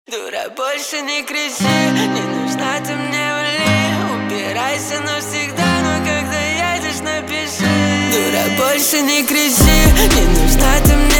Дура, больше не кричи, не нужна ты мне, вали. Убирайся навсегда, но когда едешь, напиши. Дура, больше не кричи, не нужна ты мне.